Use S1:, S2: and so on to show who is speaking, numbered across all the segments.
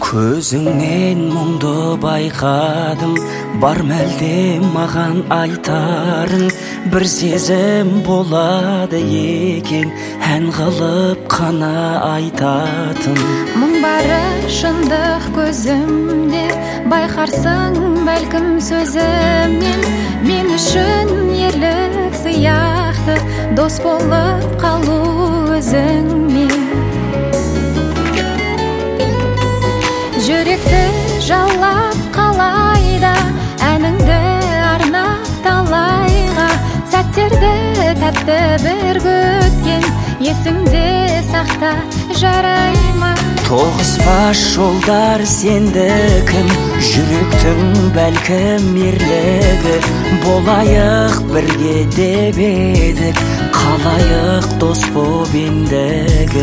S1: Көзіңнен мұңды байқадым, бар мәлде маған айтарың. Бір сезім болады екен, ән қылып қана айтатын.
S2: Мұң бары шындық көзімде, байқарсың бәлкім сөзімнен. Мен үшін ерлік сияқты, дос болып қалу өзіңмен. Жүректі жалап қалайда, әніңді арнап талайға. Сәттерді тәтті бір өткен, есіңде сақта, жарай ма?
S1: Тоғыспас жолдар сендікім, жүректің бәлкім ерлігі. Болайық бірге деп едік, қалайық дос боп ендігі.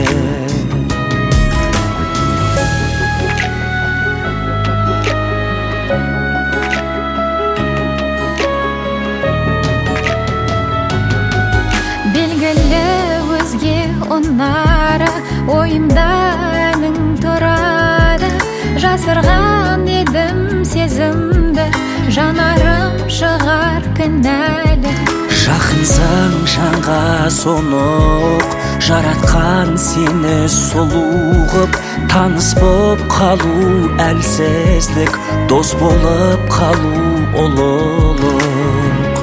S2: Белгілі өзге ұнары, ойымда әнің тұрады. Жасырған едім сезімді, жанарым шығар кінәлі.
S1: Жақынсың жанға сонық, жаратқан сені сұлу ғып. Таныс боп қалу әлсіздік, дос болып қалу ұлылық.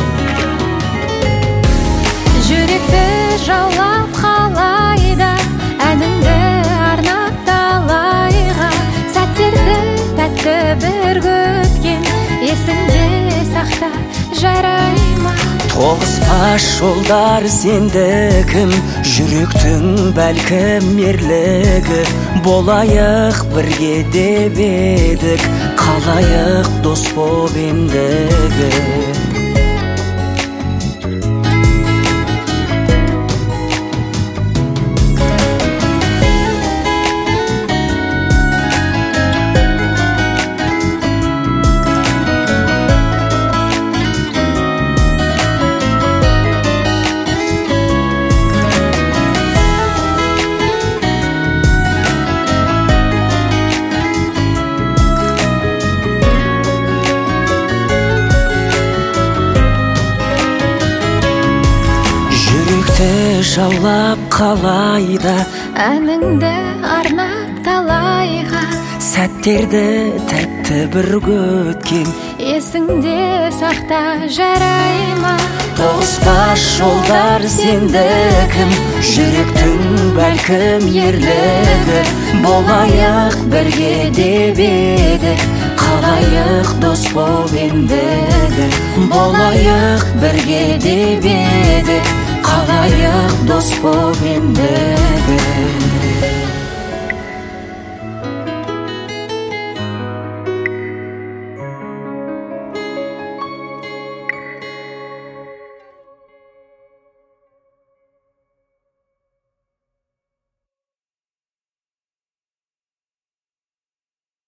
S2: Жүректі жаулап қалайда, әніңді арнап талайға. Сәттерді тәтті бір өткен, есіңде сақта, жарай ма?
S1: Тоғыспас жолдар сендікім, жүректің бәлкім ерлігі. Болайық бірге деп едік, қалайық дос боп ендігі. Жаулап қалайда,
S2: әніңді арнап талайға.
S1: Сәттерді тәтті бір өткен,
S2: есіңде сақта, жарай ма?
S1: Тоғыспас жолдар сендікім, жүректің бәлкім ерлігі. Болайық бірге деп едік, қалайық дос боп ендігі. Болайық бірге деп едік, қалайық дос боп ендігі.